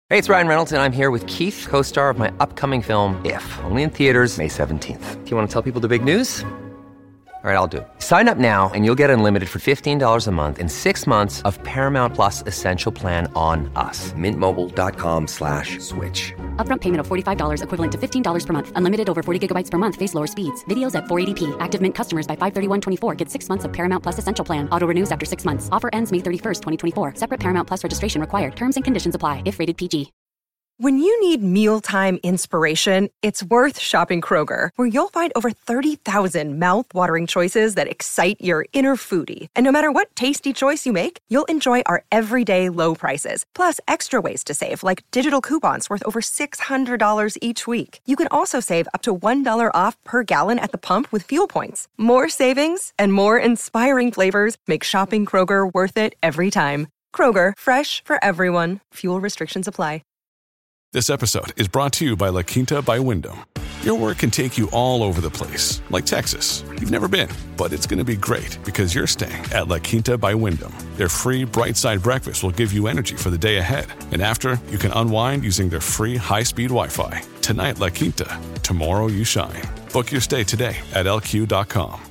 Hey, it's Ryan Reynolds, and I'm here with Keith, co-star of my upcoming film, If, only in theaters May 17th. Do you want to tell people the big news? All right, I'll do it. Sign up now and you'll get unlimited for $15 a month and 6 months of Paramount Plus Essential Plan on us. MintMobile.com/switch. Upfront payment of $45 equivalent to $15 per month. Unlimited over 40 gigabytes per month. Face lower speeds. Videos at 480p. Active Mint customers by 531.24 get 6 months of Paramount Plus Essential Plan. Auto renews after 6 months. Offer ends May 31st, 2024. Separate Paramount Plus registration required. Terms and conditions apply if rated PG. When you need mealtime inspiration, it's worth shopping Kroger, where you'll find over 30,000 mouth-watering choices that excite your inner foodie. And no matter what tasty choice you make, you'll enjoy our everyday low prices, plus extra ways to save, like digital coupons worth over $600 each week. You can also save up to $1 off per gallon at the pump with fuel points. More savings and more inspiring flavors make shopping Kroger worth it every time. Kroger, fresh for everyone. Fuel restrictions apply. This episode is brought to you by La Quinta by Wyndham. Your work can take you all over the place, like Texas. You've never been, but it's going to be great because you're staying at La Quinta by Wyndham. Their free Bright Side breakfast will give you energy for the day ahead. And after, you can unwind using their free high-speed Wi-Fi. Tonight, La Quinta. Tomorrow, you shine. Book your stay today at LQ.com.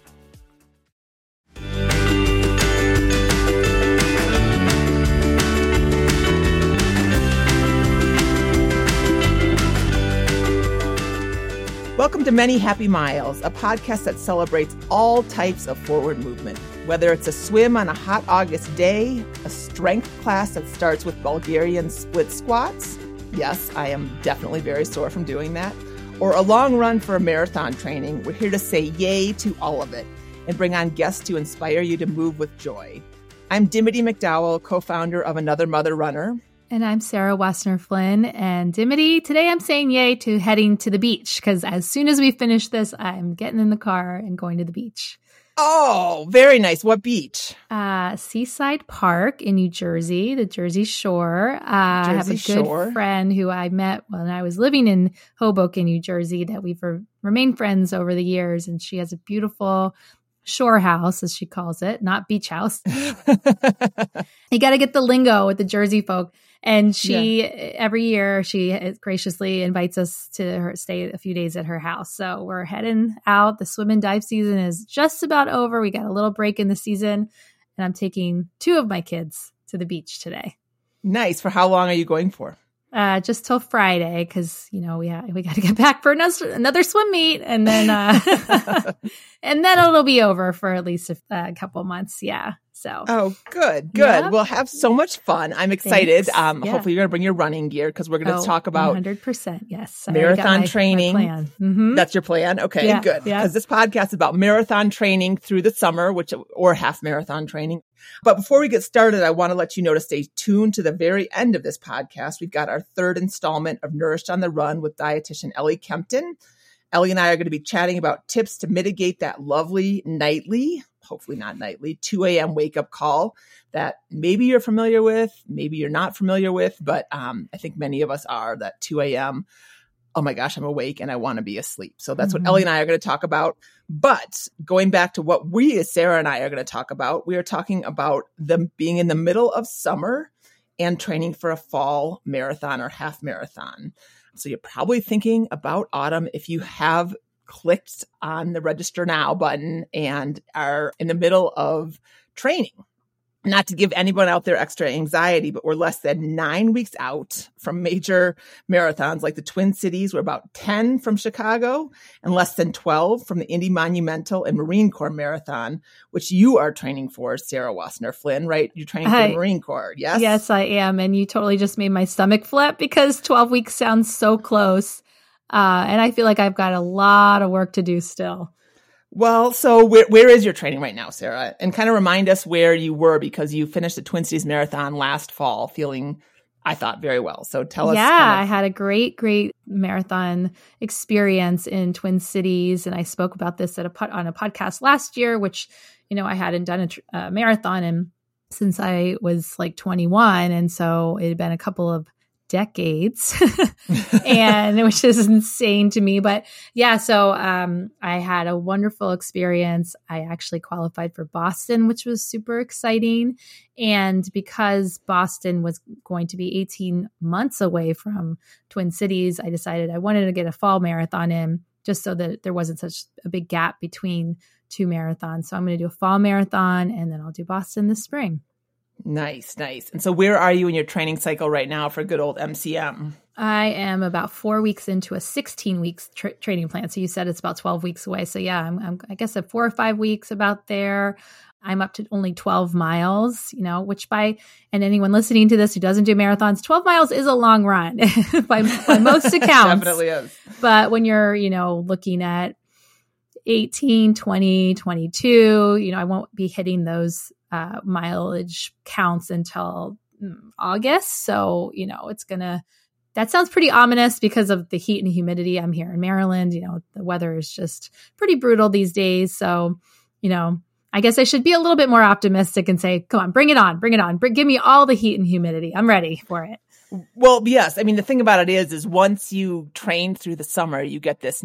Welcome to Many Happy Miles, a podcast that celebrates all types of forward movement. Whether it's a swim on a hot August day, a strength class that starts with Bulgarian split squats, yes, I am definitely very sore from doing that, or a long run for a marathon training, we're here to say yay to all of it and bring on guests to inspire you to move with joy. I'm Dimity McDowell, co-founder of Another Mother Runner. And I'm Sarah Wassner Flynn. And Dimity, today I'm saying yay to heading to the beach because as soon as we finish this, I'm getting in the car and going to the beach. Oh, very nice. What beach? Seaside Park in New Jersey, the Jersey Shore. I have a good friend who I met when I was living in Hoboken, New Jersey, that we've remained friends over the years. And she has a beautiful shore house, as she calls it, not beach house. You got to get the lingo with the Jersey folk. And she, every year, she graciously invites us to stay a few days at her house. So we're heading out. The swim and dive season is just about over. We got a little break in the season. And I'm taking 2 of my kids to the beach today. Nice. For how long are you going for? Just till Friday, because, you know, we got to get back for another swim meet. And then and then it'll be over for at least a couple months. Yeah. So. Oh, good. Yeah. We'll have so much fun. I'm excited. Hopefully you're going to bring your running gear because we're going to talk about 100%. Yes. Marathon training. My plan. Mm-hmm. That's your plan. Okay, yeah, good. Because this podcast is about marathon training through the summer, or half marathon training. But before we get started, I want to let you know to stay tuned to the very end of this podcast. We've got our 3rd installment of Nourished on the Run with dietitian Ellie Kempton. Ellie and I are going to be chatting about tips to mitigate that lovely nightly, hopefully not nightly, 2 a.m. wake-up call that maybe you're familiar with, maybe you're not familiar with, but I think many of us are, that 2 a.m., oh my gosh, I'm awake and I want to be asleep. So that's what Ellie and I are going to talk about. But going back to what Sarah and I are going to talk about, we are talking about them being in the middle of summer and training for a fall marathon or half marathon. So you're probably thinking about autumn if you have clicked on the register now button and are in the middle of training. Not to give anyone out there extra anxiety, but we're less than 9 weeks out from major marathons like the Twin Cities. We're about 10 from Chicago and less than 12 from the Indy Monumental and Marine Corps Marathon, which you are training for, Sarah Wassner Flynn, right? You're training for the Marine Corps, yes? Yes, I am. And you totally just made my stomach flip because 12 weeks sounds so close. And I feel like I've got a lot of work to do still. Well, so where is your training right now, Sarah? And kind of remind us where you were because you finished the Twin Cities Marathon last fall feeling, I thought, very well. So tell us. Yeah, I had a great marathon experience in Twin Cities. And I spoke about this on a podcast last year, which, you know, I hadn't done a marathon since I was like 21. And so it had been a couple of decades, and which is insane to me. But yeah, so I had a wonderful experience. I actually qualified for Boston, which was super exciting. And because Boston was going to be 18 months away from Twin Cities, I decided I wanted to get a fall marathon in just so that there wasn't such a big gap between two marathons. So I'm going to do a fall marathon, and then I'll do Boston this spring. Nice. And so where are you in your training cycle right now for good old MCM? I am about 4 weeks into a 16 weeks training plan. So you said it's about 12 weeks away. So yeah, I guess at 4 or 5 weeks about there. I'm up to only 12 miles, which and anyone listening to this who doesn't do marathons, 12 miles is a long run by most accounts. Definitely is. But when you're, looking at 18, 20, 22, I won't be hitting those mileage counts until August. So, that sounds pretty ominous because of the heat and humidity. I'm here in Maryland. The weather is just pretty brutal these days. So, I guess I should be a little bit more optimistic and say, come on, bring it on. Give me all the heat and humidity. I'm ready for it. Well, yes. I mean, the thing about it is once you train through the summer, you get this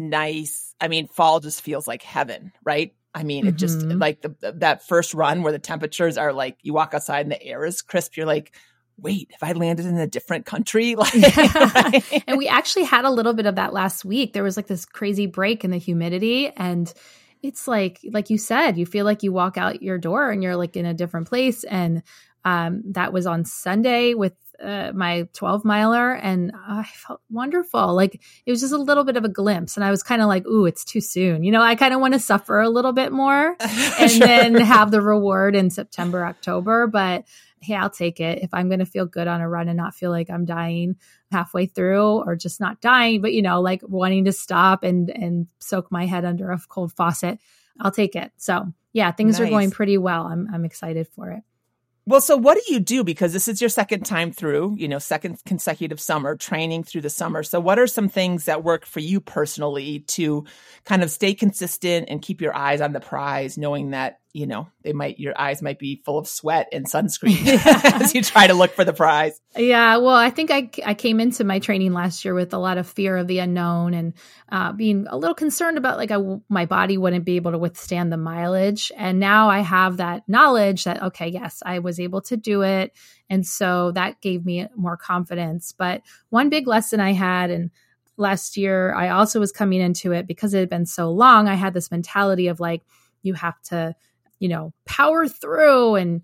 fall just feels like heaven, right? I mean, it just like that first run where the temperatures are like, you walk outside and the air is crisp. You're like, wait, have I landed in a different country? Right? And we actually had a little bit of that last week. There was like this crazy break in the humidity, and it's like you said, you feel like you walk out your door and you're like in a different place. And that was on Sunday with my 12 miler, and I felt wonderful. Like it was just a little bit of a glimpse, and I was kind of like, ooh, it's too soon. I kind of want to suffer a little bit more and Sure. then have the reward in September, October. But hey, I'll take it. If I'm going to feel good on a run and not feel like I'm dying halfway through, or just not dying, but like wanting to stop and soak my head under a cold faucet, I'll take it. So yeah, things are going pretty well. I'm excited for it. Well, so what do you do? Because this is your second time through, second consecutive summer, training through the summer. So what are some things that work for you personally to kind of stay consistent and keep your eyes on the prize, knowing that, your eyes might be full of sweat and sunscreen as you try to look for the prize? Yeah, well, I think I came into my training last year with a lot of fear of the unknown and being a little concerned about my body wouldn't be able to withstand the mileage. And now I have that knowledge that, okay, yes, I was able to do it. And so that gave me more confidence. But one big lesson I had, and last year I also was coming into it because it had been so long, I had this mentality of you have to power through, and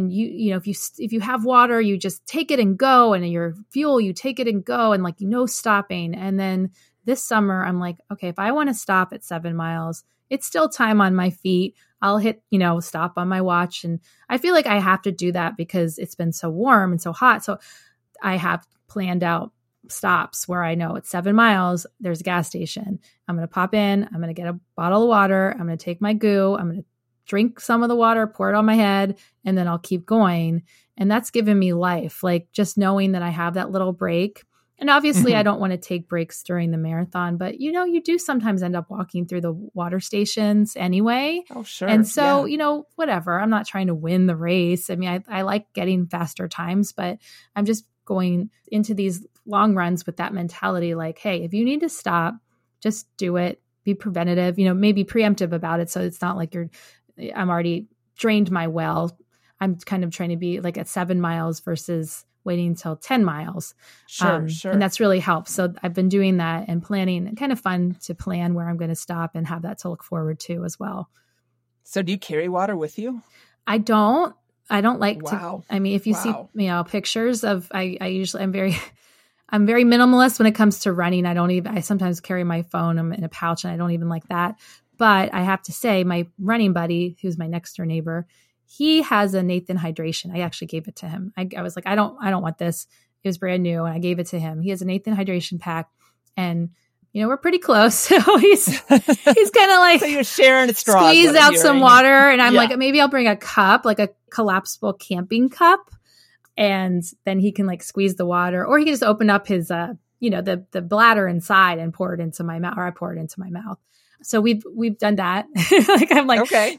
if you have water, you just take it and go, and your fuel, you take it and go, and stopping. And then this summer, I'm like, okay, if I want to stop at 7 miles, it's still time on my feet. I'll hit, stop on my watch. And I feel like I have to do that because it's been so warm and so hot. So I have planned out stops where I know at 7 miles, there's a gas station. I'm going to pop in, I'm going to get a bottle of water, I'm going to take my goo, I'm going to drink some of the water, pour it on my head, and then I'll keep going. And that's given me life, just knowing that I have that little break. And obviously I don't want to take breaks during the marathon, but you do sometimes end up walking through the water stations anyway. Oh, sure. And so, whatever, I'm not trying to win the race. I mean, I like getting faster times, but I'm just going into these long runs with that mentality, hey, if you need to stop, just do it, be preventative, maybe preemptive about it. So it's not like I'm already drained my well. I'm kind of trying to be at 7 miles versus waiting until 10 miles. Sure. And that's really helped. So I've been doing that and planning, kind of fun to plan where I'm going to stop and have that to look forward to as well. So do you carry water with you? I don't like Wow. to, I mean, if you see, pictures of, I'm very minimalist when it comes to running. I sometimes carry my phone in a pouch, and I don't even like that. But I have to say, my running buddy, who's my next door neighbor, he has a Nathan Hydration. I actually gave it to him. I was like, I don't want this. It was brand new, and I gave it to him. He has a Nathan Hydration pack, and we're pretty close. So he's kind of so you're sharing a straw. Squeeze out some water, and I'm like, maybe I'll bring a cup, like a collapsible camping cup, and then he can squeeze the water, or he can just open up his the bladder inside and pour it into my mouth, or I pour it into my mouth. So we've done that. I'm like, okay,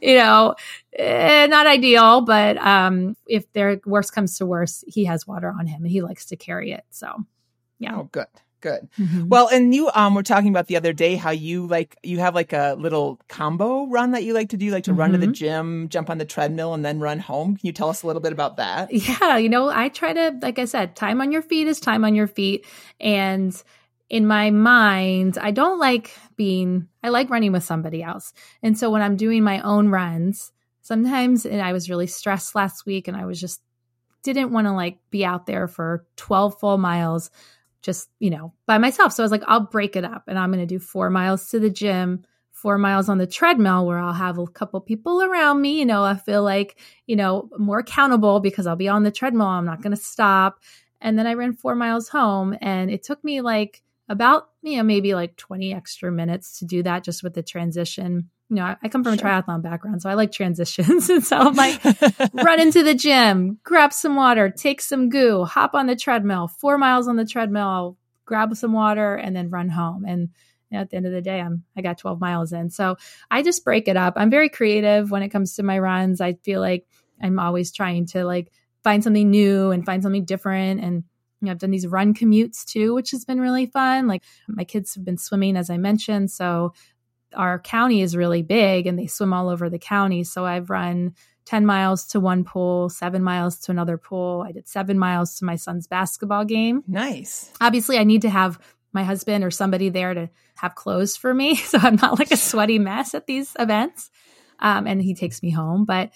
not ideal, but if worst comes to worst, he has water on him and he likes to carry it. So Yeah. Oh, good. Good. Mm-hmm. Well, and you were talking about the other day how you have like a little combo run that you like to do, like to run to the gym, jump on the treadmill, and then run home. Can you tell us a little bit about that? Yeah, I try to, like I said, time on your feet is time on your feet. And in my mind, I like running with somebody else. And so when I'm doing my own runs, sometimes, and I was really stressed last week and I was just didn't want to like be out there for 12 full miles just, by myself. So I was like, I'll break it up and I'm going to do 4 miles to the gym, 4 miles on the treadmill where I'll have a couple people around me. I feel like, more accountable because I'll be on the treadmill. I'm not going to stop. And then I ran 4 miles home and it took me like about, maybe like 20 extra minutes to do that just with the transition. I come from a triathlon background, so I like transitions. And so I'm like, run into the gym, grab some water, take some goo, hop on the treadmill, 4 miles on the treadmill, I'll grab some water and then run home. And at the end of the day, I got 12 miles in. So I just break it up. I'm very creative when it comes to my runs. I feel like I'm always trying to like find something new and find something different. And I've done these run commutes too, which has been really fun. Like my kids have been swimming, as I mentioned. So our county is really big and they swim all over the county. So I've run 10 miles to one pool, 7 miles to another pool. I did 7 miles to my son's basketball game. Nice. Obviously, I need to have my husband or somebody there to have clothes for me. So I'm not like a sweaty mess at these events. And he takes me home. But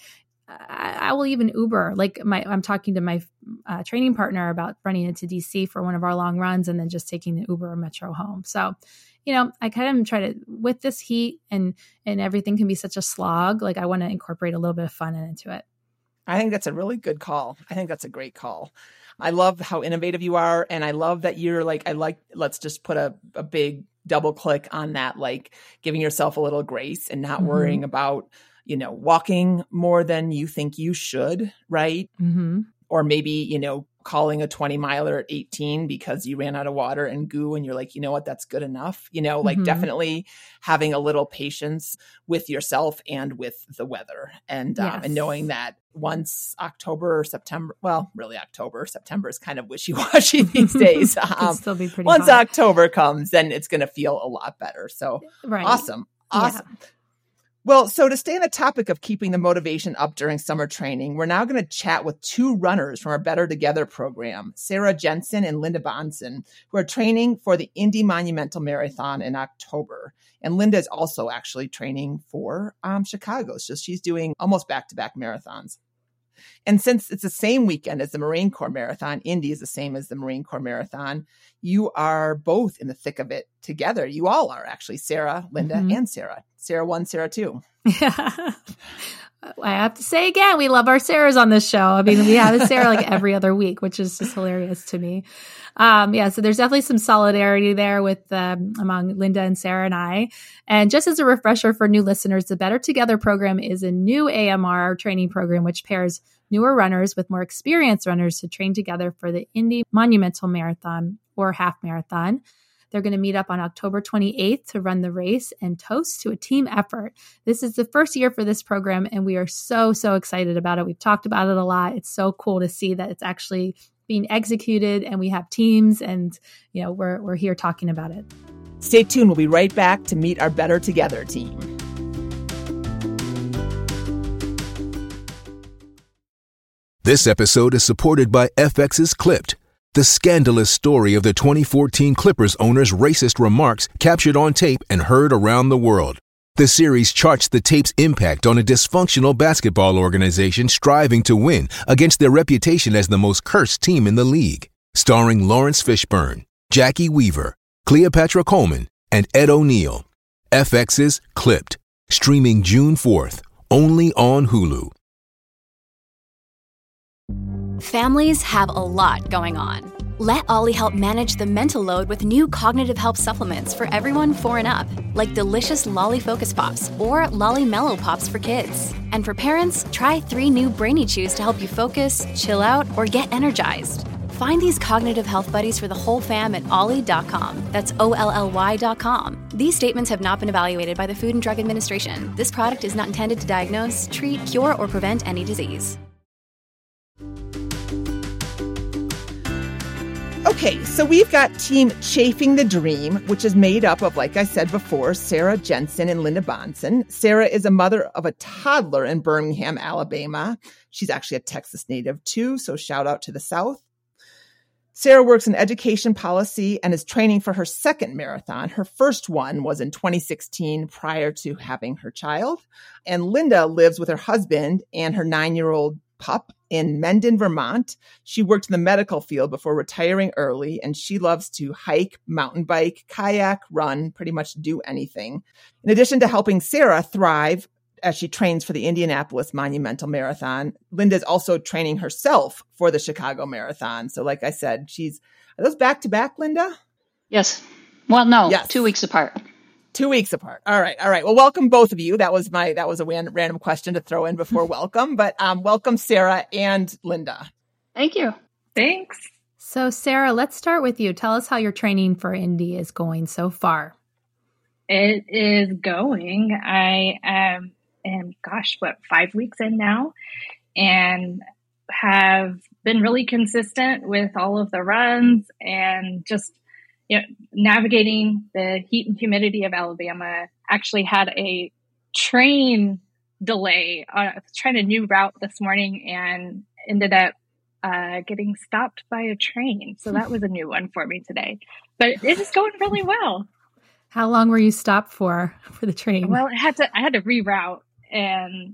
I will even Uber. Like I'm talking to my training partner about running into DC for one of our long runs and then just taking the Uber or Metro home. So I kind of try to, with this heat and everything can be such a slog, like I want to incorporate a little bit of fun into it. I think that's a really good call. I think that's a great call. I love how innovative you are. And I love that you're like, let's just put a big double click on that, like giving yourself a little grace and not worrying about, walking more than you think you should, right? Mm-hmm. Or maybe, calling a 20 miler at 18 because you ran out of water and goo and you're like, that's good enough. Like definitely having a little patience with yourself and with the weather and knowing that once October or September, well, really September is kind of wishy-washy these days. Still be pretty once hot. October comes, then it's going to feel a lot better. So awesome. Yeah. Well, so to stay on the topic of keeping the motivation up during summer training, we're now going to chat with 2 runners from our Better Together program, Sarah Jensen and Linda Bonson, who are training for the Indy Monumental Marathon in October. And Linda is also actually training for Chicago. So she's doing almost back-to-back marathons. And since it's the same weekend as the Marine Corps Marathon, Indy is the same as the Marine Corps Marathon, you are both in the thick of it together. You all are actually, Sarah, Linda, and Sarah. Sarah 1, Sarah 2. Yeah. I have to say again, we love our Sarahs on this show. I mean, we have a Sarah like every other week, which is just hilarious to me. So there's definitely some solidarity there with among Linda and Sarah and I. And just as a refresher for new listeners, the Better Together program is a new AMR training program, which pairs newer runners with more experienced runners to train together for the Indy Monumental Marathon or Half Marathon. They're going to meet up on October 28th to run the race and toast to a team effort. This is the first year for this program, and we are so, so excited about it. We've talked about it a lot. It's so cool to see that it's actually being executed, and we have teams, and we're here talking about it. Stay tuned. We'll be right back to meet our Better Together team. This episode is supported by FX's Clipped, the scandalous story of the 2014 Clippers owner's racist remarks captured on tape and heard around the world. The series charts the tape's impact on a dysfunctional basketball organization striving to win against their reputation as the most cursed team in the league. Starring Lawrence Fishburne, Jackie Weaver, Cleopatra Coleman, and Ed O'Neill. FX's Clipped, streaming June 4th, only on Hulu. Families have a lot going on. Let Ollie help manage the mental load with new cognitive help supplements for everyone 4 and up, like delicious Lolly Focus Pops or Lolly Mellow Pops for kids. And for parents, try 3 new Brainy Chews to help you focus, chill out, or get energized. Find these cognitive health buddies for the whole fam at ollie.com. That's OLLY.com. These statements have not been evaluated by the Food and Drug Administration. This product is not intended to diagnose, treat, cure, or prevent any disease. Okay, so we've got Team Chafing the Dream, which is made up of, like I said before, Sarah Jensen and Linda Bonson. Sarah is a mother of a toddler in Birmingham, Alabama. She's actually a Texas native too, so shout out to the South. Sarah works in education policy and is training for her second marathon. Her first one was in 2016 prior to having her child. And Linda lives with her husband and her 9-year-old pup in Mendon, Vermont. She worked in the medical field before retiring early, and she loves to hike, mountain bike, kayak, run, pretty much do anything. In addition to helping Sarah thrive as she trains for the Indianapolis Monumental Marathon, Linda's also training herself for the Chicago Marathon. So like I said, are those back-to-back, Linda? Yes. Well, no, yes. 2 weeks apart. 2 weeks apart. All right. Well, welcome both of you. That was a random question to throw in before welcome, but welcome Sarah and Linda. Thank you. Thanks. So Sarah, let's start with you. Tell us how your training for Indy is going so far. It is going. I am 5 weeks in now, and have been really consistent with all of the runs and just navigating the heat and humidity of Alabama. Actually had a train delay. I was trying a new route this morning and ended up getting stopped by a train. So that was a new one for me today. But it is going really well. How long were you stopped for the train? Well, I had to reroute, and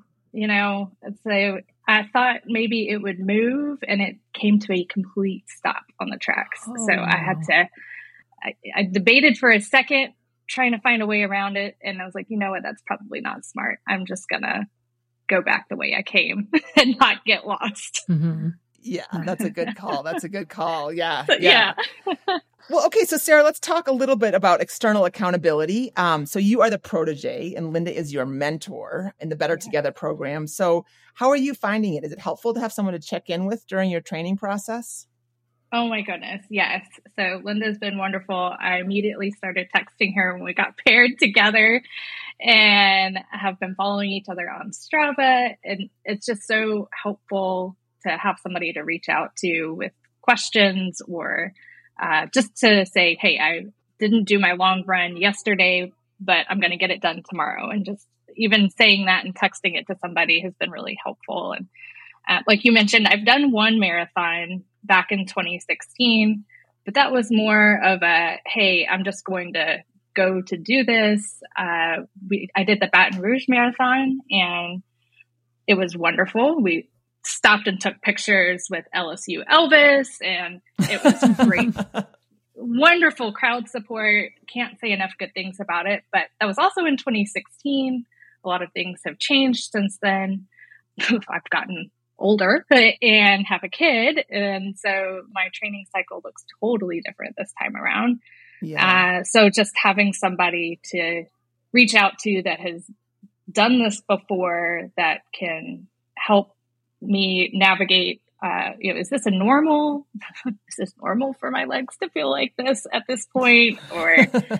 so I thought maybe it would move, and it came to a complete stop on the tracks. Oh. So I had to. I debated for a second, trying to find a way around it, and I was like, you know what? That's probably not smart. I'm just gonna go back the way I came and not get lost. Mm-hmm. Yeah, that's a good call. That's a good call. Yeah. Yeah. Well, okay. So Sarah, let's talk a little bit about external accountability. So you are the protege and Linda is your mentor in the Better Together program. So how are you finding it? Is it helpful to have someone to check in with during your training process? Oh my goodness. Yes. So Linda's been wonderful. I immediately started texting her when we got paired together and have been following each other on Strava. And it's just so helpful to have somebody to reach out to with questions or just to say, hey, I didn't do my long run yesterday, but I'm going to get it done tomorrow. And just even saying that and texting it to somebody has been really helpful. And like you mentioned, I've done one marathon back in 2016, but that was more of a, hey, I'm just going to go to do this. I did the Baton Rouge Marathon and it was wonderful. We stopped and took pictures with LSU Elvis and it was great. Wonderful crowd support. Can't say enough good things about it, but that was also in 2016. A lot of things have changed since then. I've gotten older and have a kid. And so my training cycle looks totally different this time around. Yeah. So just having somebody to reach out to that has done this before that can help me navigate, is this normal for my legs to feel like this at this point? Or,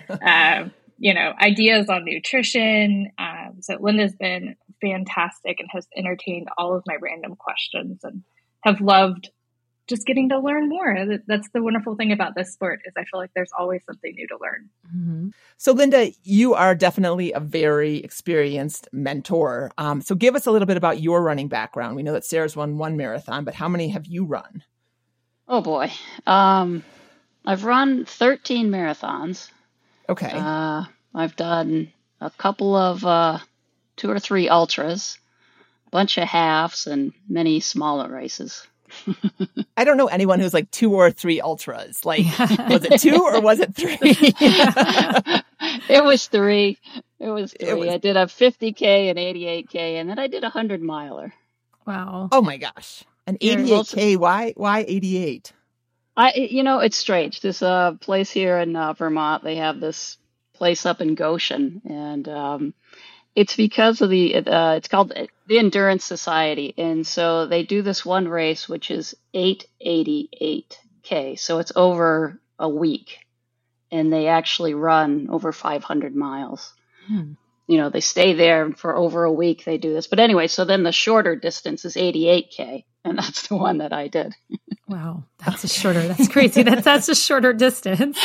ideas on nutrition. So Linda's been fantastic and has entertained all of my random questions and have loved just getting to learn more. That's the wonderful thing about this sport is I feel like there's always something new to learn. Mm-hmm. So Linda, you are definitely a very experienced mentor. So give us a little bit about your running background. We know that Sarah's run one marathon, but how many have you run? Oh boy. I've run 13 marathons. Okay. I've done a couple of 2 or 3 ultras, a bunch of halves, and many smaller races. I don't know anyone who's like 2 or 3 ultras. Like, was it 2 or was it 3? It was 3. I did a 50K and 88K, and then I did a 100-miler. Wow. Oh my gosh. An 88K. Why 88? It's strange. This place here in Vermont, they have this place up in Goshen, and it's because of it's called the Endurance Society. And so they do this one race, which is 888K. So it's over a week and they actually run over 500 miles. They stay there for over a week. They do this. But anyway, so then the shorter distance is 88K. And that's the one that I did. Wow. That's crazy. That's a shorter distance.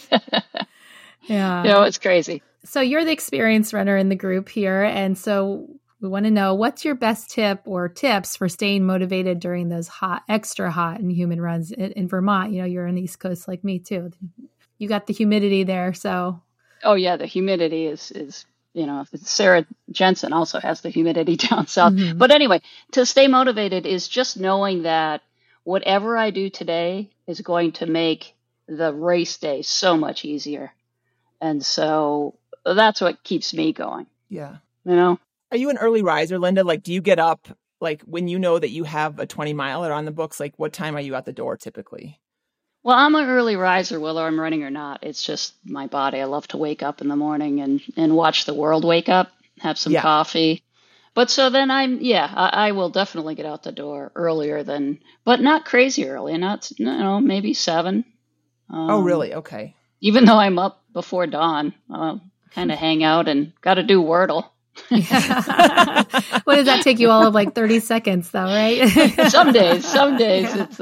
Yeah. It's crazy. So you're the experienced runner in the group here. And so we want to know, what's your best tip or tips for staying motivated during those extra hot and humid runs in Vermont? You're on the East Coast like me too. You got the humidity there. So. Oh yeah. The humidity is Sarah Jensen also has the humidity down south. Mm-hmm. But anyway, to stay motivated is just knowing that whatever I do today is going to make the race day so much easier. And so that's what keeps me going. Yeah. Are you an early riser, Linda? Like, do you get up, like, when you know that you have a 20-miler on the books? Like, what time are you at the door typically? Well, I'm an early riser, whether I'm running or not. It's just my body. I love to wake up in the morning and watch the world wake up, have some coffee. But so then I will definitely get out the door earlier but not crazy early, not, maybe 7. Oh, really? Okay. Even though I'm up before dawn, kind of hang out and got to do Wordle. What does that take you all of like 30 seconds though, right? Some days it's,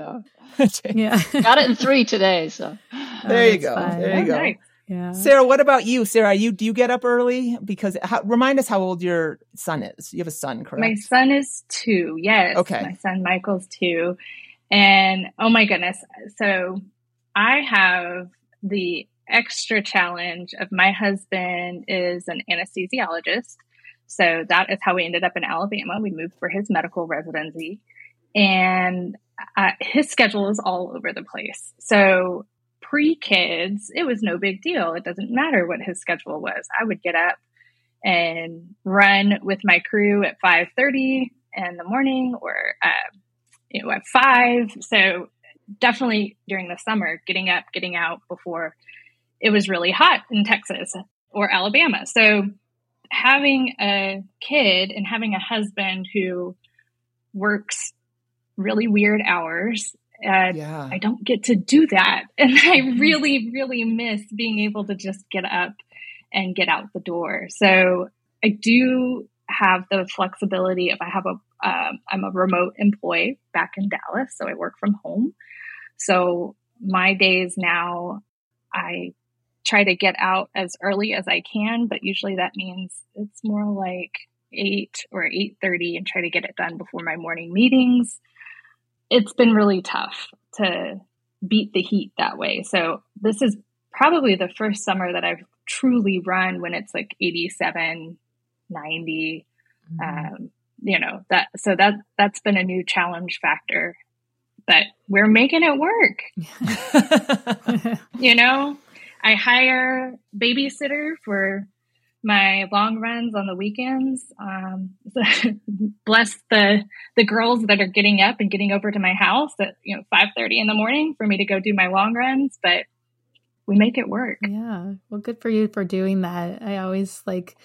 Yeah. Got it in 3 today. So there you go. Fun. There you go. Nice. Yeah. Sarah, what about you? Sarah, do you get up early? Because remind us how old your son is. You have a son, correct? My son is 2. Yes. Okay. My son Michael's 2. And oh my goodness. So I have the extra challenge of my husband is an anesthesiologist. So that is how we ended up in Alabama. We moved for his medical residency, and his schedule is all over the place. So pre-kids, it was no big deal. It doesn't matter what his schedule was. I would get up and run with my crew at 5:30 in the morning or at 5. So definitely during the summer, getting up, getting out before it was really hot in Texas or Alabama. So having a kid and having a husband who works really weird hours, I don't get to do that. And I really, really miss being able to just get up and get out the door. So I do have the flexibility if I have I'm a remote employee back in Dallas, so I work from home. So my days now, I try to get out as early as I can, but usually that means it's more like 8 or 8:30 and try to get it done before my morning meetings. It's been really tough to beat the heat that way. So this is probably the first summer that I've truly run when it's like 87, 90. That's been a new challenge factor, but we're making it work. I hire babysitter for my long runs on the weekends. Bless the girls that are getting up and getting over to my house at 5:30 in the morning for me to go do my long runs, but we make it work. Yeah. Well, good for you for doing that. I always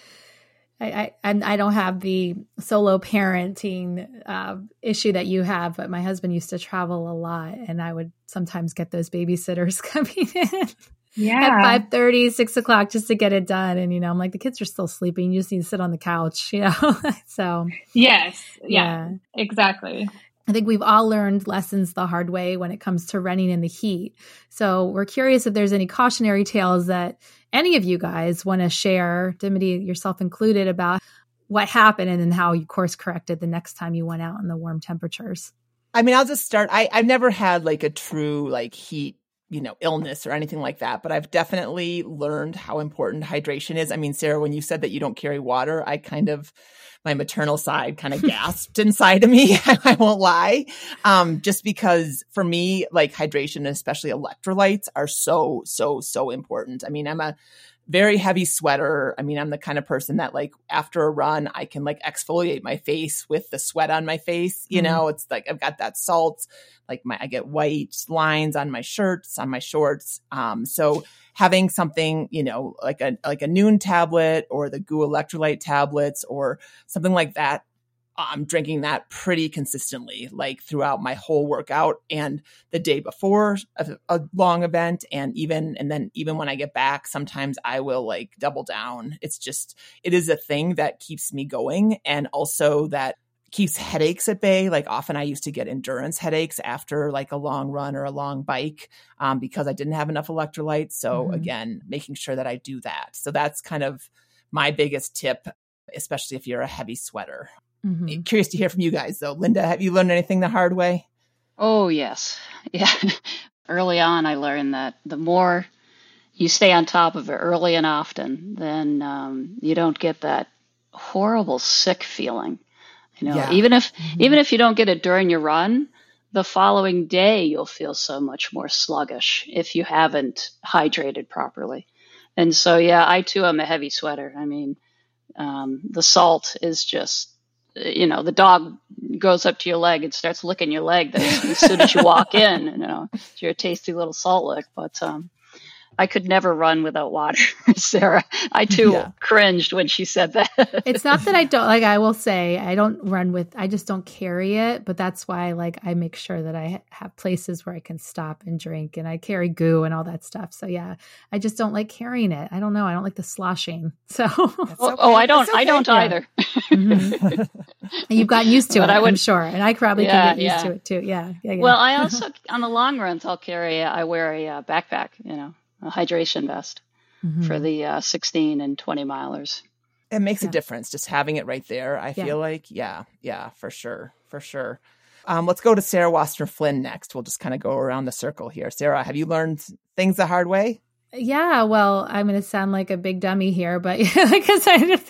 I don't have the solo parenting issue that you have, but my husband used to travel a lot, and I would sometimes get those babysitters coming in. At 5:30, 6 o'clock just to get it done. And, I'm like, the kids are still sleeping. You just need to sit on the couch, So. Yes. Yeah, exactly. I think we've all learned lessons the hard way when it comes to running in the heat. So we're curious if there's any cautionary tales that any of you guys want to share, Dimity, yourself included, about what happened and then how you course corrected the next time you went out in the warm temperatures. I mean, I'll just start. I've never had like a true heat illness or anything like that, but I've definitely learned how important hydration is. I mean, Sarah, when you said that you don't carry water, my maternal side kind of gasped inside of me. I won't lie. Just because for me, hydration, especially electrolytes, are so, so, so important. I mean, I'm a very heavy sweater. I mean, I'm the kind of person that after a run, I can exfoliate my face with the sweat on my face. It's I've got that salt, I get white lines on my shirts, on my shorts. So having something, like a Noon tablet or the GU electrolyte tablets or something like that, I'm drinking that pretty consistently, throughout my whole workout and the day before a long event. And then even when I get back, sometimes I will double down. It is a thing that keeps me going. And also that keeps headaches at bay. Like often I used to get endurance headaches after like a long run or a long bike because I didn't have enough electrolytes. So again, making sure that I do that. So that's kind of my biggest tip, especially if you're a heavy sweater. Curious to hear from you guys though. Linda, have you learned anything the hard way? Oh, yes. Yeah. Early on, I learned that the more you stay on top of it early and often, then you don't get that horrible sick feeling. You know, even if you don't get it during your run, the following day you'll feel so much more sluggish if you haven't hydrated properly. And so, yeah, I too am a heavy sweater. I mean, the salt is just, you know, the dog goes up to your leg and starts licking your leg as soon as you walk in. You know, you're a tasty little salt lick. But I could never run without water, Sarah. I too cringed when she said that. It's not that I don't, like, I will say I don't run with, I just don't carry it, but that's why, like, I make sure that I have places where I can stop and drink, and I carry goo and all that stuff. So yeah, I just don't like carrying it. I don't know. I don't like the sloshing. So, I don't either. And you've gotten used to it, I'm sure. And I probably can get used to it too. Yeah. Well, I also, on the long runs, I wear a backpack, you know, a hydration vest for the 16 and 20 milers. It makes a difference just having it right there. I feel like, for sure. Let's go to Sarah Wasser Flynn next. We'll just kind of go around the circle here. Sarah, have you learned things the hard way? Yeah, well, I'm going to sound like a big dummy here, but because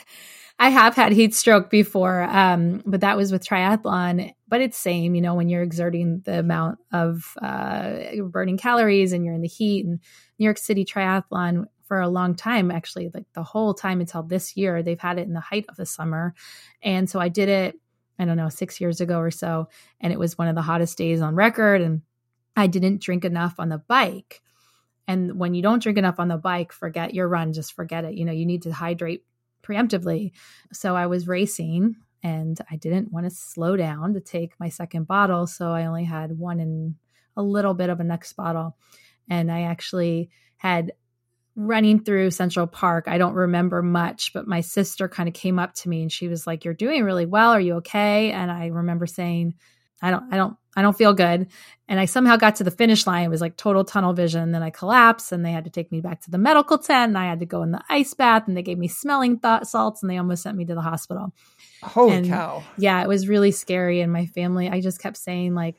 I have had heat stroke before, but that was with triathlon. But it's same, you know, when you're exerting the amount of burning calories and you're in the heat. And New York City Triathlon for a long time, actually, like the whole time until this year, they've had it in the height of the summer. And so I did it, I don't know, 6 years ago or so. And it was one of the hottest days on record. And I didn't drink enough on the bike. And when you don't drink enough on the bike, forget your run, just forget it. You know, you need to hydrate preemptively. So I was racing and I didn't want to slow down to take my second bottle. So I only had one and a little bit of a next bottle. And I actually had running through Central Park. I don't remember much, but my sister kind of came up to me and she was like, "You're doing really well. Are you okay?" And I remember saying, I don't feel good. And I somehow got to the finish line. It was like total tunnel vision. Then I collapsed and they had to take me back to the medical tent and I had to go in the ice bath and they gave me smelling salts and they almost sent me to the hospital. Holy cow. Yeah, it was really scary. And my family, I just kept saying, like,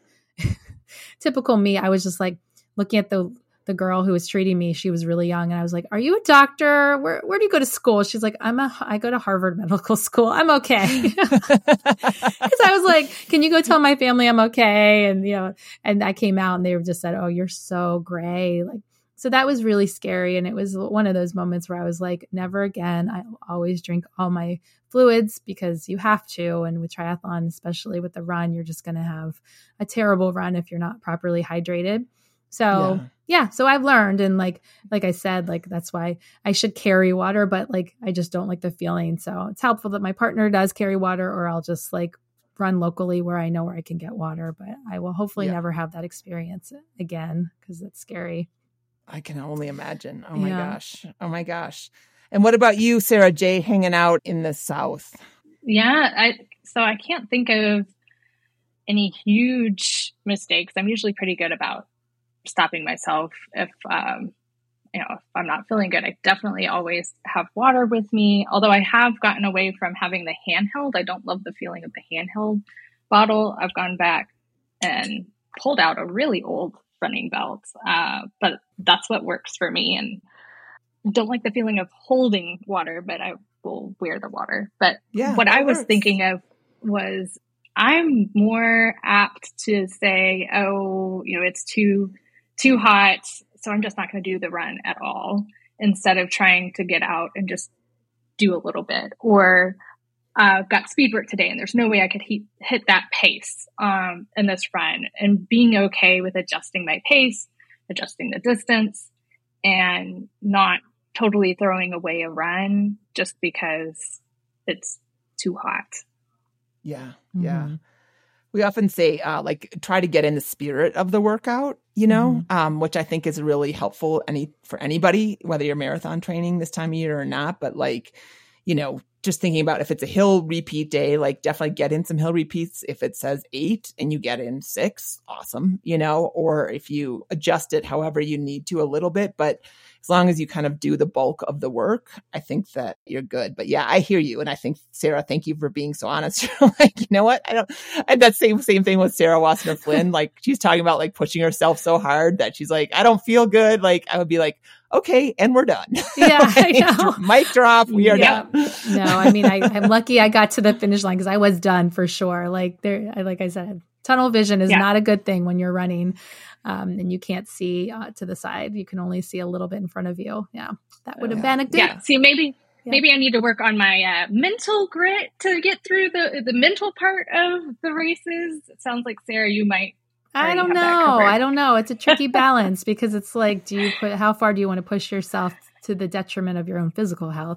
typical me. I was just like looking at the girl who was treating me. She was really young. And I was like, "Are you a doctor? Where do you go to school?" She's like, I go to Harvard Medical School. I'm okay. Because I was like, "Can you go tell my family I'm okay?" And, you know, and I came out and they just said, "Oh, you're so gray." Like, so that was really scary. And it was one of those moments where I was like, never again. I always drink all my fluids because you have to. And with triathlon, especially with the run, you're just going to have a terrible run if you're not properly hydrated. So so I've learned. And like I said, like, that's why I should carry water, but like, I just don't like the feeling. So it's helpful that my partner does carry water, or I'll just like run locally where I know where I can get water, but I will hopefully never have that experience again because it's scary. I can only imagine. Oh my gosh. And what about you, Sarah J, hanging out in the South? Yeah. So I can't think of any huge mistakes. I'm usually pretty good about stopping myself if I'm not feeling good. I definitely always have water with me, although I have gotten away from having the handheld. I don't love the feeling of the handheld bottle. I've gone back and pulled out a really old running belt, but that's what works for me. And don't like the feeling of holding water, but I will wear the water. But what I was thinking of was I'm more apt to say, "Oh, you know, it's too hot, so I'm just not going to do the run at all," instead of trying to get out and just do a little bit. Or got speed work today and there's no way I could hit that pace in this run, and being okay with adjusting my pace, adjusting the distance, and not totally throwing away a run just because it's too hot. Yeah. We often say, try to get in the spirit of the workout, you know, which I think is really helpful for anybody, whether you're marathon training this time of year or not. But like, you know, just thinking about if it's a hill repeat day, like definitely get in some hill repeats. If it says 8 and you get in 6, awesome, or if you adjust it however you need to a little bit, but as long as you kind of do the bulk of the work, I think that you're good. But yeah, I hear you. And I think, Sarah, thank you for being so honest. You're like, you know what? I had that same thing with Sarah Wassner Flynn. Like she's talking about like pushing herself so hard that she's like, I don't feel good. Like I would be like, okay, and we're done. Yeah, I know. Mic drop. We are done. No, I mean, I'm lucky I got to the finish line because I was done for sure. Like I said, tunnel vision is not a good thing when you're running. And you can't see to the side. You can only see a little bit in front of you. Yeah, that would have been a good. Yeah, see, maybe I need to work on my mental grit to get through the mental part of the races. It sounds like, Sarah, you might. I don't know. It's a tricky balance because it's like, how far do you want to push yourself to the detriment of your own physical health?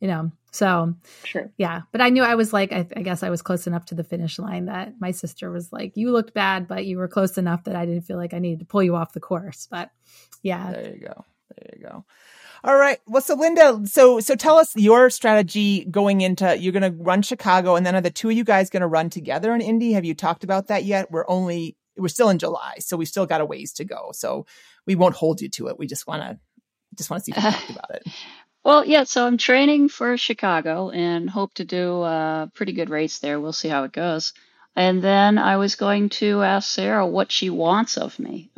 So true. Yeah. But I knew I was like, I guess I was close enough to the finish line that my sister was like, you looked bad, but you were close enough that I didn't feel like I needed to pull you off the course. But yeah. There you go. All right. Well, so Linda, so tell us your strategy going into, you're going to run Chicago, and then are the two of you guys going to run together in Indy? Have you talked about that yet? We're still in July, so we still got a ways to go. So we won't hold you to it. We just want to see if you talked about it. Well, yeah, so I'm training for Chicago and hope to do a pretty good race there. We'll see how it goes. And then I was going to ask Sarah what she wants of me.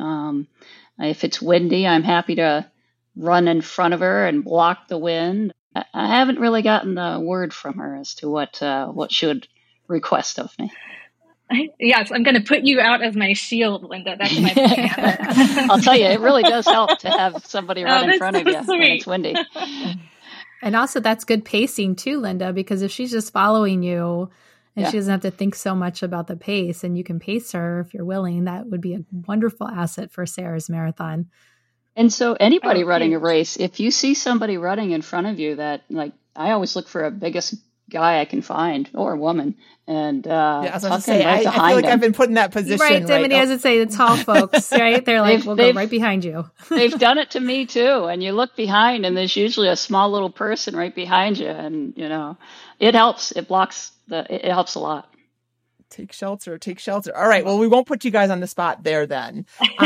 If it's windy, I'm happy to run in front of her and block the wind. I haven't really gotten the word from her as to what she would request of me. Yes, I'm going to put you out as my shield, Linda. That's my plan. I'll tell you, it really does help to have somebody run in front of you when it's windy. And also that's good pacing too, Linda, because if she's just following you and she doesn't have to think so much about the pace and you can pace her if you're willing, that would be a wonderful asset for Sarah's marathon. And so anybody running a race, if you see somebody running in front of you that, like, I always look for a biggest guy I can find, or a woman, and I was going to say, I feel like I've been put in that position. Right, Dimity, as I say, the tall folks, right? They're like, we'll go right behind you. They've done it to me too, and you look behind, and there's usually a small little person right behind you, and it helps. It helps a lot. Take shelter. All right. Well, we won't put you guys on the spot there then.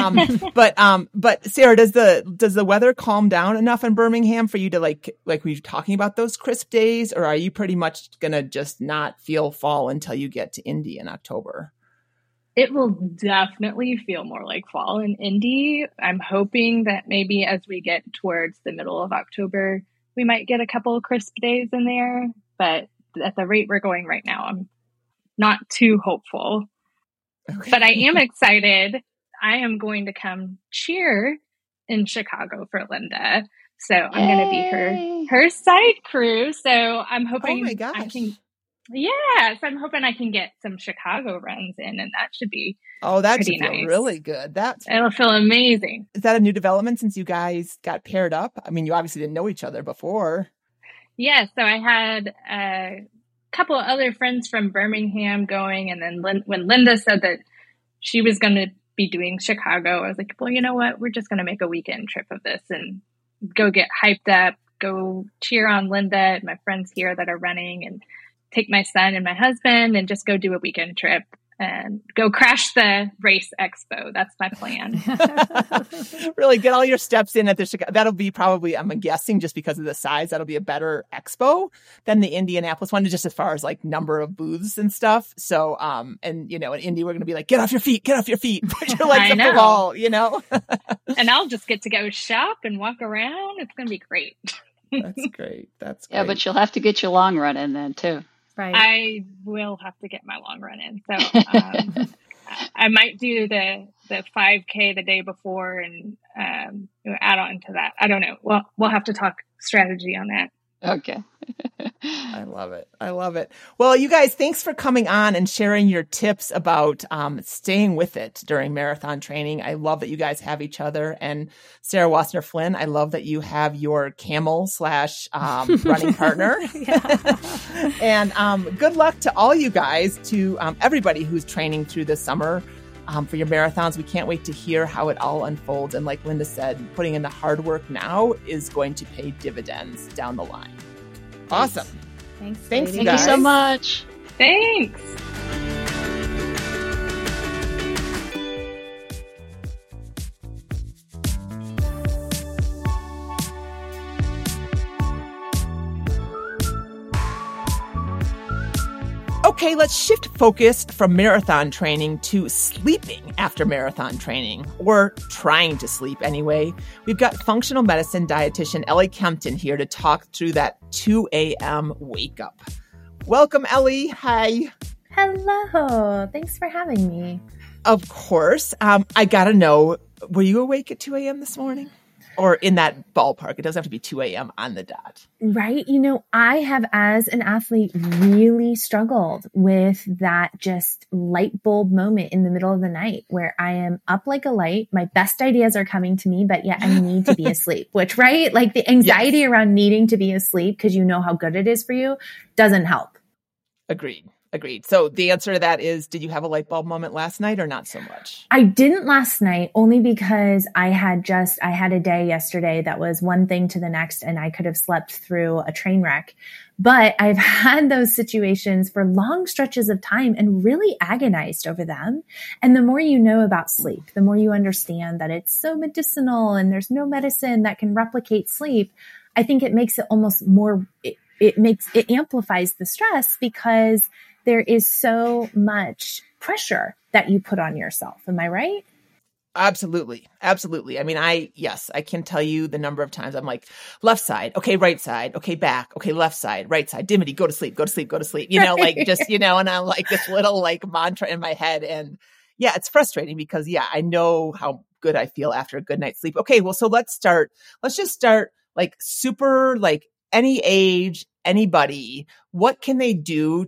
But Sarah, does the weather calm down enough in Birmingham for you to like we were talking about those crisp days, or are you pretty much going to just not feel fall until you get to Indy in October? It will definitely feel more like fall in Indy. I'm hoping that maybe as we get towards the middle of October, we might get a couple of crisp days in there. But at the rate we're going right now, I'm not too hopeful, but I am excited. I am going to come cheer in Chicago for Linda. So I'm going to be her side crew. So I'm hoping I can get some Chicago runs in, and that should be that pretty should feel nice. Really good. It'll feel amazing. Is that a new development since you guys got paired up? I mean, you obviously didn't know each other before. Yeah. So I had a couple of other friends from Birmingham going, and then when Linda said that she was going to be doing Chicago, I was like, well, you know what, we're just going to make a weekend trip of this and go get hyped up, go cheer on Linda and my friends here that are running, and take my son and my husband and just go do a weekend trip and go crash the race expo. That's my plan. Really get all your steps in at the Chicago. That'll be probably, I'm guessing, just because of the size, that'll be a better expo than the Indianapolis one, just as far as like number of booths and stuff. So, in Indy, we're going to be like, get off your feet, put your legs up the wall, And I'll just get to go shop and walk around. It's going to be great. That's great. Yeah, but you'll have to get your long run in then too. Right. I will have to get my long run in. So I might do the 5K the day before and add on to that. I don't know. Well, we'll have to talk strategy on that. Okay. I love it. Well, you guys, thanks for coming on and sharing your tips about staying with it during marathon training. I love that you guys have each other. And Sarah Wassner Flynn, I love that you have your camel / running partner. And good luck to all you guys, to everybody who's training through the summer for your marathons. We can't wait to hear how it all unfolds. And like Linda said, putting in the hard work now is going to pay dividends down the line. Awesome. Thanks, you Thank guys. you so much. Thanks. Okay, let's shift focus from marathon training to sleeping after marathon training, or trying to sleep anyway. We've got functional medicine dietitian Ellie Kempton here to talk through that 2 a.m. wake up. Welcome, Ellie. Hi. Hello. Thanks for having me. Of course. I got to know, were you awake at 2 a.m. this morning? Or in that ballpark? It doesn't have to be 2 a.m. on the dot. Right. You know, I have, as an athlete, really struggled with that just light bulb moment in the middle of the night where I am up like a light. My best ideas are coming to me, but yet I need to be asleep, which, right? Like the anxiety around needing to be asleep because you know how good it is for you doesn't help. Agreed. So the answer to that is, did you have a light bulb moment last night or not so much? I didn't last night only because I had a day yesterday that was one thing to the next and I could have slept through a train wreck. But I've had those situations for long stretches of time and really agonized over them. And the more you know about sleep, the more you understand that it's so medicinal and there's no medicine that can replicate sleep. I think it makes it almost more, it amplifies the stress because there is so much pressure that you put on yourself. Am I right? Absolutely. I mean, I can tell you the number of times I'm like, left side, okay, right side, okay, back, okay, left side, right side, Dimity, go to sleep, you know, like just, you know, and I'm like this little like mantra in my head. And yeah, it's frustrating because I know how good I feel after a good night's sleep. Okay, well, so let's just start like super, like any age, anybody, what can they do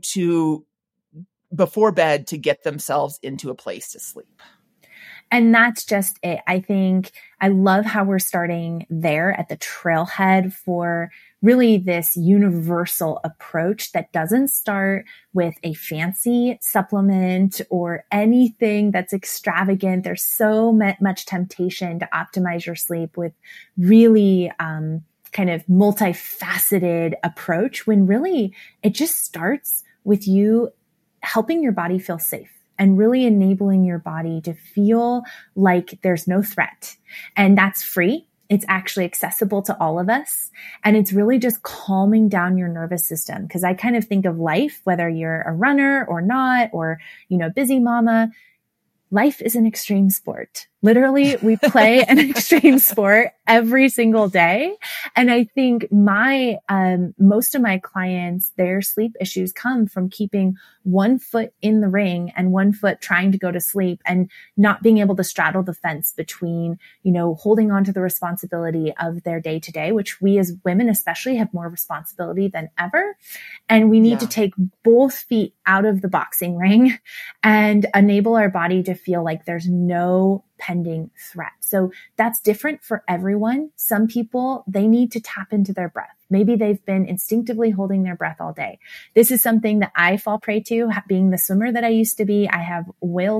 before bed to get themselves into a place to sleep? And that's just it. I think I love how we're starting there at the trailhead for really this universal approach that doesn't start with a fancy supplement or anything that's extravagant. There's so much temptation to optimize your sleep with really, kind of multifaceted approach when really it just starts with you helping your body feel safe and really enabling your body to feel like there's no threat. And that's free. It's actually accessible to all of us. And it's really just calming down your nervous system. Because I kind of think of life, whether you're a runner or not, or, you know, busy mama, life is an extreme sport. Literally, we play an extreme sport every single day. And I think most of my clients, their sleep issues come from keeping one foot in the ring and one foot trying to go to sleep and not being able to straddle the fence between, you know, holding on to the responsibility of their day to day, which we as women especially have more responsibility than ever. And we need to take both feet out of the boxing ring and enable our body to feel like there's no pending threat. So that's different for everyone. Some people, they need to tap into their breath. Maybe they've been instinctively holding their breath all day. This is something that I fall prey to, being the swimmer that I used to be. I have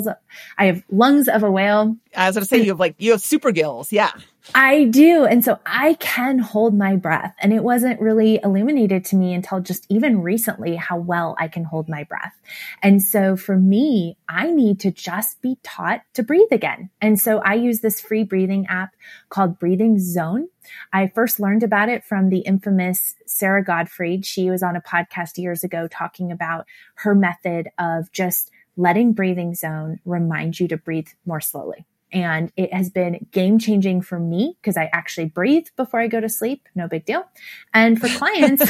lungs of a whale. I was going to say, you have super gills. Yeah. I do. And so I can hold my breath. And it wasn't really illuminated to me until just even recently how well I can hold my breath. And so for me, I need to just be taught to breathe again. And so I use this free breathing app called Breathing Zone. I first learned about it from the infamous Sarah Gottfried. She was on a podcast years ago talking about her method of just letting Breathing Zone remind you to breathe more slowly. And it has been game changing for me because I actually breathe before I go to sleep. No big deal. And for clients,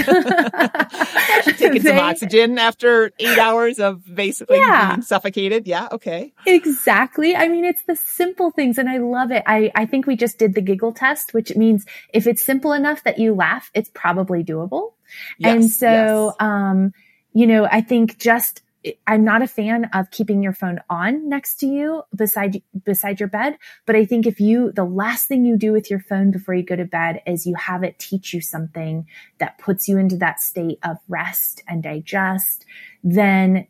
taking some oxygen after 8 hours of basically being suffocated. Yeah. Okay. Exactly. I mean, it's the simple things and I love it. I think we just did the giggle test, which means if it's simple enough that you laugh, it's probably doable. Yes, and so, you know, I think I'm not a fan of keeping your phone on next to you beside your bed. But I think the last thing you do with your phone before you go to bed is you have it teach you something that puts you into that state of rest and digest, then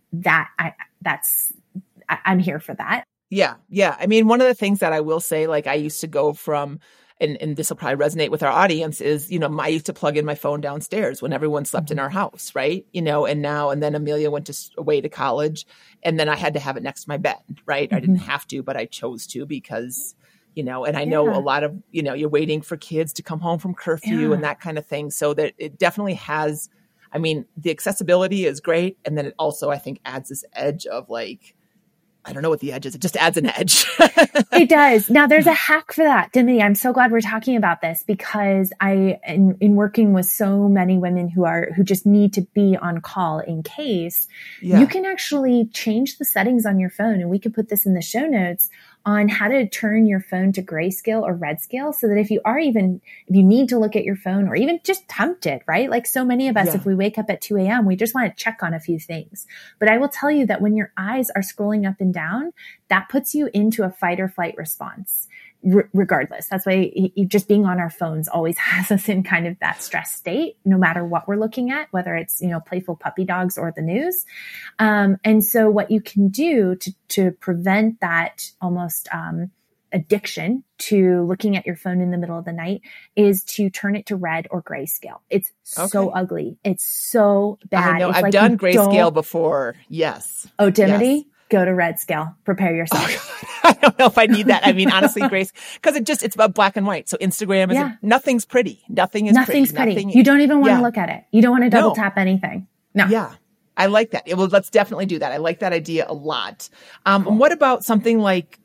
I'm here for that. Yeah. Yeah. I mean, one of the things that I will say, like I used to go from and this will probably resonate with our audience, is, I used to plug in my phone downstairs when everyone slept in our house, right? And then Amelia went away to college, and then I had to have it next to my bed, right? I didn't have to, but I chose to because, and I know a lot of, you're waiting for kids to come home from curfew and that kind of thing. So that it definitely has, the accessibility is great. And then it also, I think, adds this edge of like, I don't know what the edge is. It just adds an edge. It does. Now there's a hack for that. Dimity, I'm so glad we're talking about this because in working with so many women who just need to be on call in case, you can actually change the settings on your phone. And we could put this in the show notes on how to turn your phone to grayscale or red scale so that if you need to look at your phone or even just tempted, right? Like so many of us, if we wake up at 2 a.m., we just want to check on a few things. But I will tell you that when your eyes are scrolling up and down, that puts you into a fight or flight response. Regardless. That's why just being on our phones always has us in kind of that stress state, no matter what we're looking at, whether it's, playful puppy dogs or the news. And so what you can do to prevent that almost, addiction to looking at your phone in the middle of the night is to turn it to red or grayscale. It's so ugly. It's so bad. I know. I've done grayscale before. Yes. Oh, Dimity? Yes. Go to red scale. Prepare yourself. I don't know if I need that. Honestly, Grace, because it's about black and white. So Instagram is nothing's pretty. Nothing's pretty. You don't even want to look at it. You don't want to double tap anything. No. Yeah. I like that. Well, let's definitely do that. I like that idea a lot. And what about something like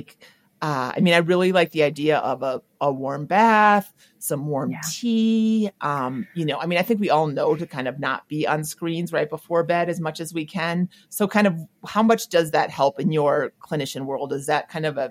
I really like the idea of a warm bath, some warm tea. I think we all know to kind of not be on screens right before bed as much as we can. So kind of how much does that help in your clinician world? Is that kind of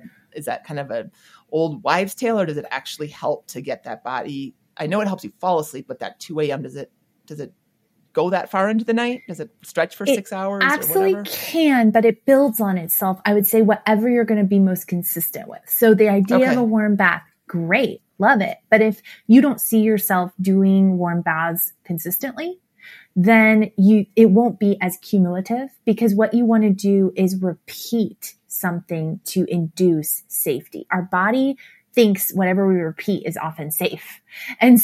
a old wives' tale, or does it actually help to get that body? I know it helps you fall asleep, but that 2 a.m., does it go that far into the night? Does it stretch for 6 hours? Absolutely can, but it builds on itself. I would say whatever you're going to be most consistent with. So the idea of a warm bath, great, love it. But if you don't see yourself doing warm baths consistently, then it won't be as cumulative, because what you want to do is repeat something to induce safety. Our body thinks whatever we repeat is often safe. And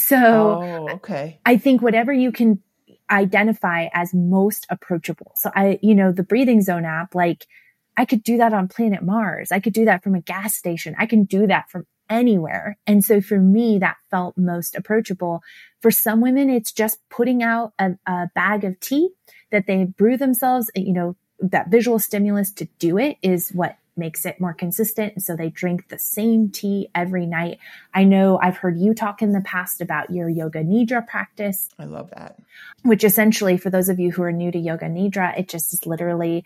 so I think whatever you can identify as most approachable. So the Breathing Zone app, like I could do that on planet Mars. I could do that from a gas station. I can do that from anywhere. And so for me, that felt most approachable. For some women, it's just putting out a bag of tea that they brew themselves. That visual stimulus to do it is what makes it more consistent. And so they drink the same tea every night. I know I've heard you talk in the past about your Yoga Nidra practice. I love that. Which essentially, for those of you who are new to Yoga Nidra, it just is literally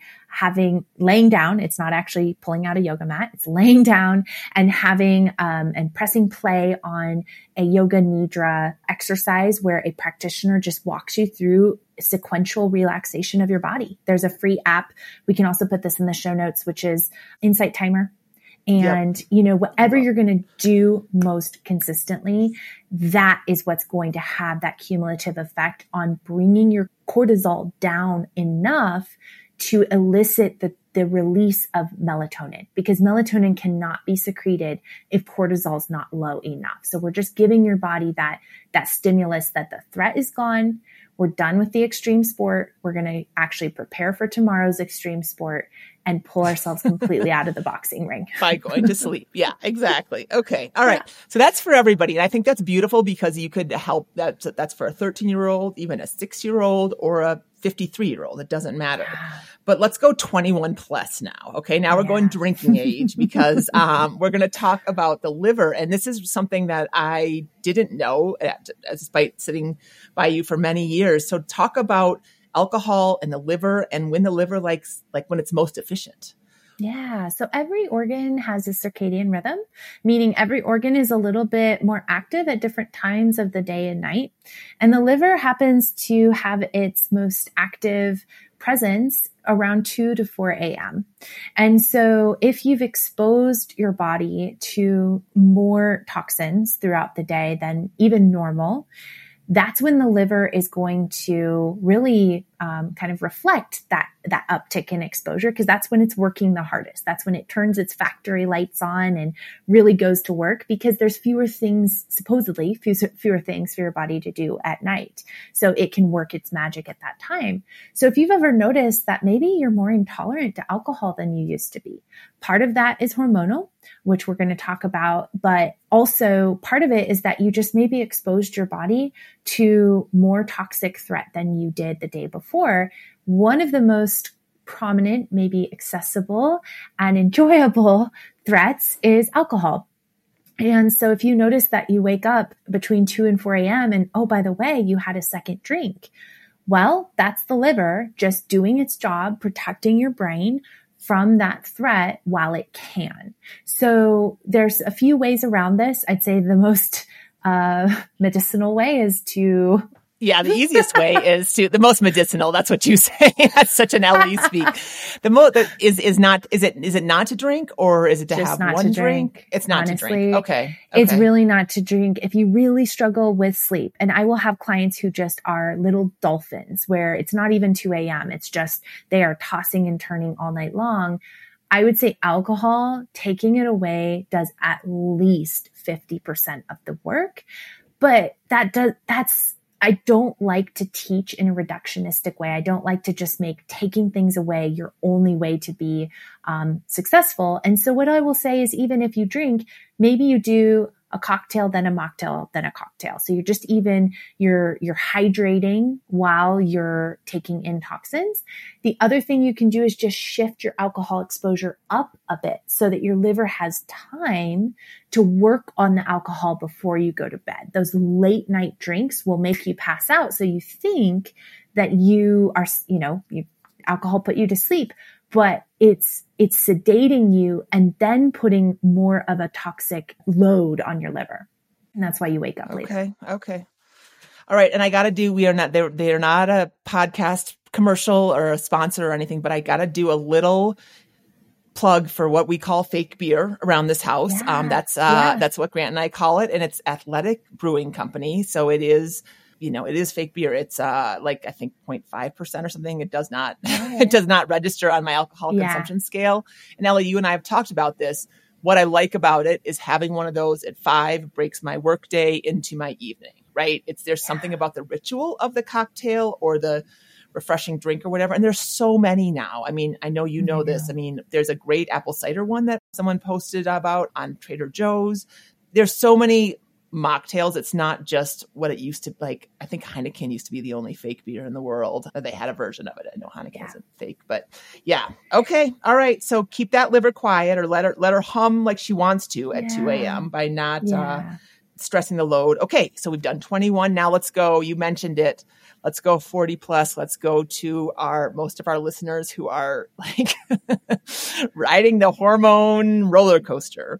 laying down. It's not actually pulling out a yoga mat. It's laying down and having, and pressing play on a Yoga Nidra exercise where a practitioner just walks you through sequential relaxation of your body. There's a free app. We can also put this in the show notes, which is Insight Timer. And, whatever you're going to do most consistently, that is what's going to have that cumulative effect on bringing your cortisol down enough to elicit the release of melatonin, because melatonin cannot be secreted if cortisol is not low enough. So we're just giving your body that stimulus that the threat is gone. We're done with the extreme sport. We're going to actually prepare for tomorrow's extreme sport and pull ourselves completely out of the boxing ring. By going to sleep. Yeah, exactly. Okay. All right. So that's for everybody. And I think that's beautiful because you could help. That's for a 13-year-old, even a 6-year-old, or a 53-year-old. It doesn't matter. But let's go 21 plus now. Okay. Now we're going drinking age because we're going to talk about the liver. And this is something that I didn't know despite sitting by you for many years. So talk about alcohol and the liver, and when the liver likes, like when it's most efficient. Yeah. So every organ has a circadian rhythm, meaning every organ is a little bit more active at different times of the day and night. And the liver happens to have its most active presence around 2 to 4 a.m. And so if you've exposed your body to more toxins throughout the day than even normal, that's when the liver is going to really kind of reflect that uptick in exposure, because that's when it's working the hardest. That's when it turns its factory lights on and really goes to work, because there's fewer things for your body to do at night. So it can work its magic at that time. So if you've ever noticed that maybe you're more intolerant to alcohol than you used to be, part of that is hormonal, which we're going to talk about, but also part of it is that you just maybe exposed your body to more toxic threat than you did the day before. One of the most prominent, maybe accessible and enjoyable threats is alcohol. And so if you notice that you wake up between 2 and 4 a.m. and, oh, by the way, you had a second drink, well, that's the liver just doing its job, protecting your brain from that threat while it can. So there's a few ways around this. I'd say the most medicinal way is to... Yeah, the easiest way is the most medicinal. That's what you say. That's such an LE speak. Is it not to drink, or is it to have one drink? It's not honestly, to drink. Okay. It's really not to drink. If you really struggle with sleep, and I will have clients who just are little dolphins where it's not even 2 a.m. It's just, they are tossing and turning all night long. I would say alcohol, taking it away, does at least 50% of the work, but I don't like to teach in a reductionistic way. I don't like to just make taking things away your only way to be successful. And so what I will say is, even if you drink, maybe you do a cocktail, then a mocktail, then a cocktail. So you're hydrating while you're taking in toxins. The other thing you can do is just shift your alcohol exposure up a bit so that your liver has time to work on the alcohol before you go to bed. Those late night drinks will make you pass out. So you think that you are, alcohol put you to sleep, but it's sedating you and then putting more of a toxic load on your liver. And that's why you wake up later. Okay. All right. And I got to do, they're not a podcast commercial or a sponsor or anything, but I got to do a little plug for what we call fake beer around this house. Yeah. That's what Grant and I call it. And it's Athletic Brewing Company. So it is, it is fake beer. It's I think 0.5% or something. It does not, it does not register on my alcohol consumption scale. And Ellie, you and I have talked about this. What I like about it is having one of those at 5 breaks my work day into my evening, right? There's something about the ritual of the cocktail or the refreshing drink or whatever. And there's so many now. I mean, I know you know this. I mean, there's a great apple cider one that someone posted about on Trader Joe's. There's so many mocktails. It's not just what it used to like. I think Heineken used to be the only fake beer in the world. They had a version of it. I know Heineken isn't fake, but yeah. Okay. All right. So keep that liver quiet, or let her hum like she wants to at 2 a.m. by not stressing the load. Okay. So we've done 21. Now let's go. You mentioned it. Let's go 40 plus. Let's go to most of our listeners who are like riding the hormone roller coaster.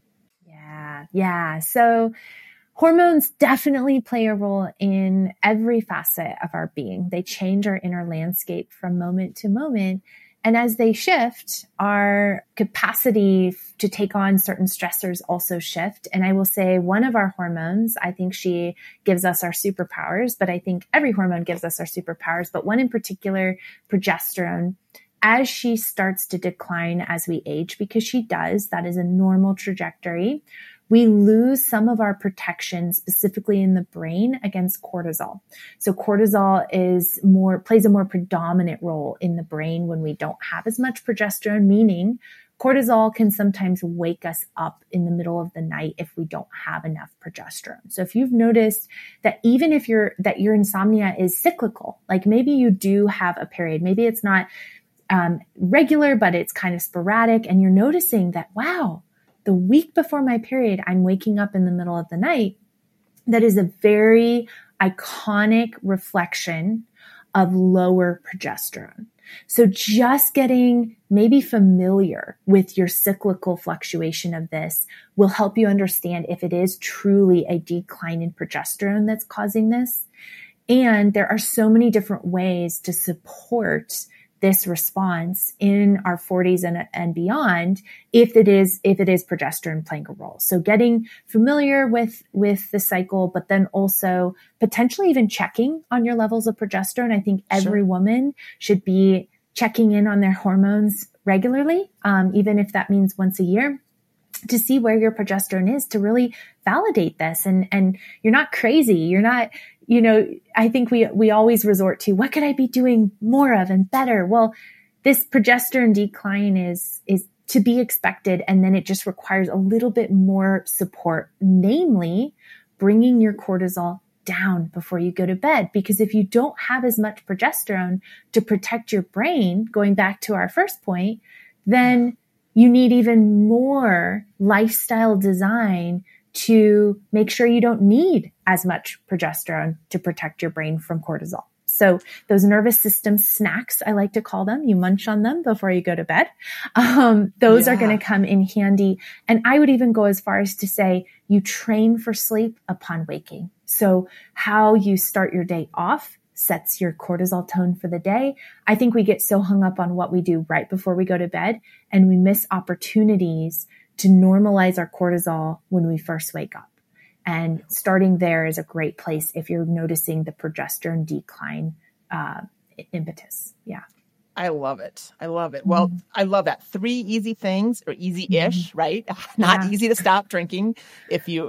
Yeah. So hormones definitely play a role in every facet of our being. They change our inner landscape from moment to moment. And as they shift, our capacity to take on certain stressors also shift. And I will say one of our hormones, I think she gives us our superpowers, but I think every hormone gives us our superpowers. But one in particular, progesterone, as she starts to decline as we age, because she does, that is a normal trajectory, we lose some of our protection, specifically in the brain, against cortisol. So cortisol plays a more predominant role in the brain when we don't have as much progesterone, meaning cortisol can sometimes wake us up in the middle of the night if we don't have enough progesterone. So if you've noticed that even if your insomnia is cyclical, like maybe you do have a period, maybe it's not regular, but it's kind of sporadic, and you're noticing that, wow, the week before my period, I'm waking up in the middle of the night. That is a very iconic reflection of lower progesterone. So just getting maybe familiar with your cyclical fluctuation of this will help you understand if it is truly a decline in progesterone that's causing this. And there are so many different ways to support this response in our 40s and beyond if it is progesterone playing a role. So getting familiar with the cycle, but then also potentially even checking on your levels of progesterone. I think every woman should be checking in on their hormones regularly, even if that means once a year, to see where your progesterone is, to really validate this. And you're not crazy. You're not, I think we always resort to, what could I be doing more of and better? Well, this progesterone decline is to be expected. And then it just requires a little bit more support, namely bringing your cortisol down before you go to bed. Because if you don't have as much progesterone to protect your brain, going back to our first point, then you need even more lifestyle design to make sure you don't need as much progesterone to protect your brain from cortisol. So those nervous system snacks, I like to call them, you munch on them before you go to bed. Those are going to come in handy. And I would even go as far as to say you train for sleep upon waking. So how you start your day off sets your cortisol tone for the day. I think we get so hung up on what we do right before we go to bed, and we miss opportunities to normalize our cortisol when we first wake up. And starting there is a great place if you're noticing the progesterone decline impetus. Yeah. I love it. I love it. Well, I love that. 3 easy things, or easy-ish, right? Not easy to stop drinking if you're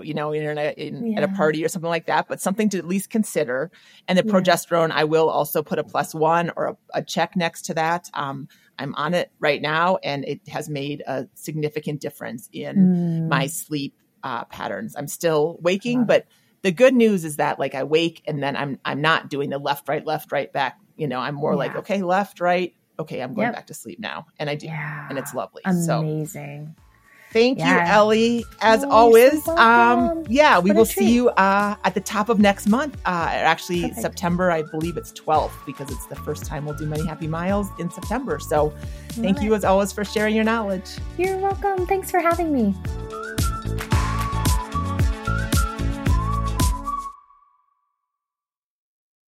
at a party or something like that, but something to at least consider. And the progesterone, I will also put a +1 or a check next to that. I'm on it right now, and it has made a significant difference in my sleep patterns. I'm still waking, but the good news is that I wake and then I'm not doing the left, right, back. I'm more like, okay, left, right. Okay, I'm going back to sleep now. And I do. Yeah. And it's lovely. Amazing. So, thank you, Ellie. As always. So we will see you at the top of next month. Actually, September, I believe it's 12th, because it's the first time we'll do Many Happy Miles in September. So thank you as always for sharing your knowledge. You're welcome. Thanks for having me.